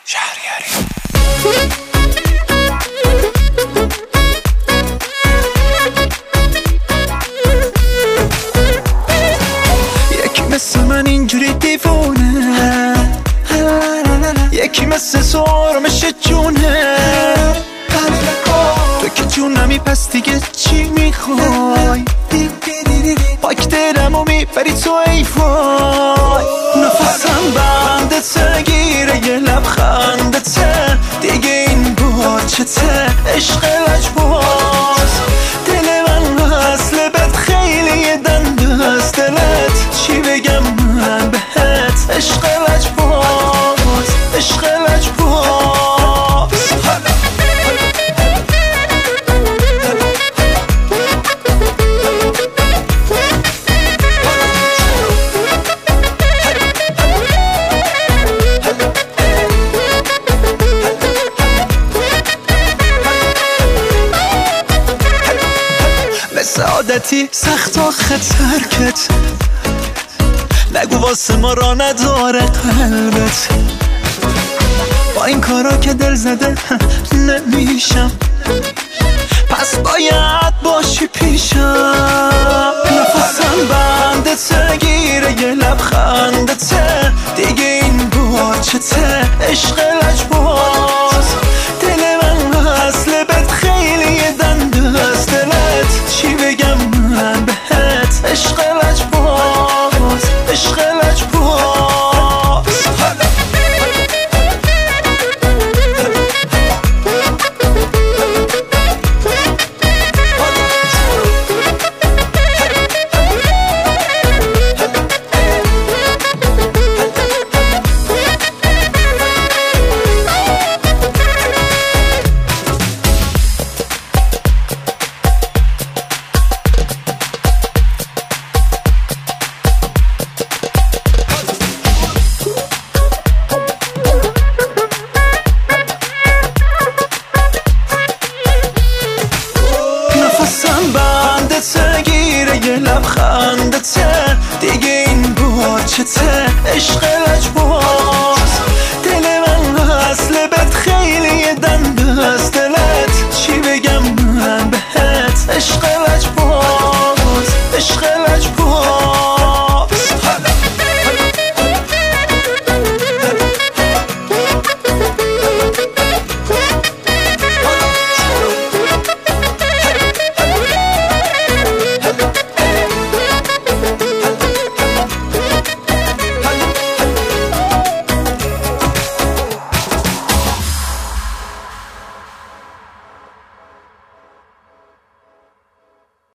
شهریاری. یکی مثل من اینجوری دیوونه، یکی مثل سرمش جونه. تو که جونمی پس دیگه چی میخوای؟ پاک دلمو میبری تو ای وای. نفسم بندته گیره یه لبخندته، دیگه این باچته عشق لجباز. دل من اصل بد خیلی دنده از دلت، چی بگم من بهت؟ عشق لجباز، عشق لجباز. مثل عادتی سخت آخه ترکت، نگو واسه ما را نداره قلبت. با این کارا که دل زده نمیشم، پس باید باشی پیشم. نفسم بندته گیره یه لبخندته، دیگه این باچته عشق لجباز.